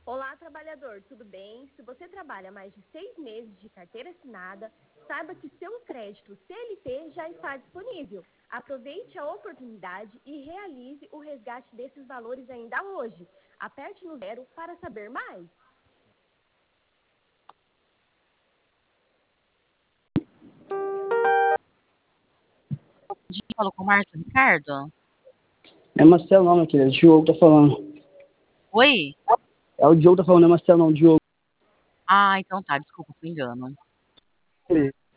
Olá, trabalhador, tudo bem? Se você trabalha mais de 6 meses de carteira assinada, saiba que seu crédito CLT já está disponível. Aproveite a oportunidade e realize o resgate desses valores ainda hoje. Aperte no 0 para saber mais. Falou com o Márcio Ricardo? É Marcelo não, minha querida. O Diogo tá falando. Oi? É o Diogo tá falando, não é Marcelo não, o Diogo. Ah, então tá, desculpa, foi engano.